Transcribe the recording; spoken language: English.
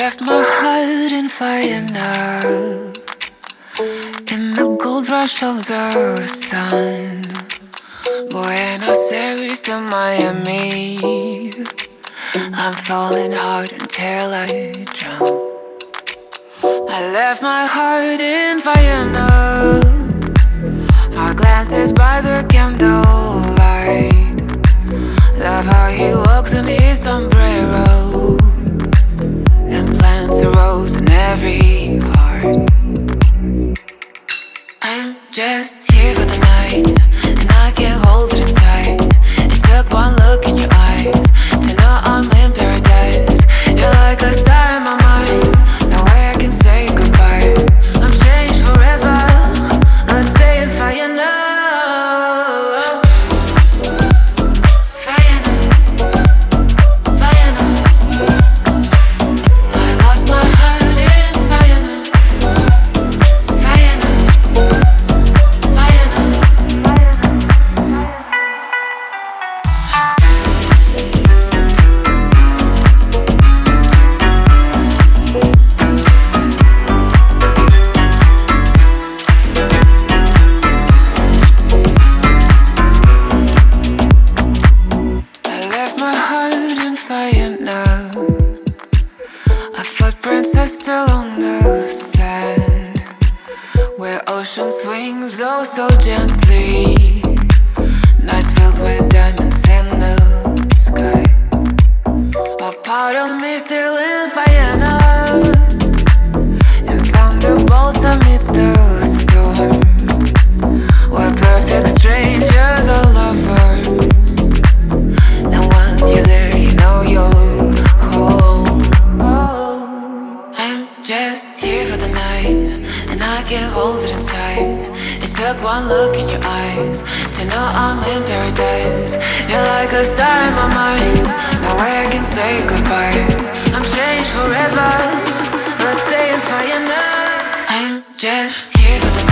left my heart in fire now, in the gold rush of the sun. Buenos Aires to Miami, I'm falling hard until I drown. I left my heart in fire now, our glances by the candlelight. Love how he walks in his sombrero and plants a rose in every heart. I'm just here for the night, and I can't hold it inside. It took one look in your eyes to know I'm in paradise. You're like a star in my mind, no way I can say goodbye. I'm changed forever, let's say it fire now. Footprints are still on the sand, where ocean swings oh so gently. Nights filled with diamonds in the sky. A part of me still in fire now, and thunderbolts amidst the storm. We're perfect strangers or lovers, and once you're there you know you're home. Just here for the night, and I can't hold it inside. It took one look in your eyes to know I'm in paradise. You're like a star in my mind, no way I can say goodbye. I'm changed forever, let's say it fire now. I'm just here for the night.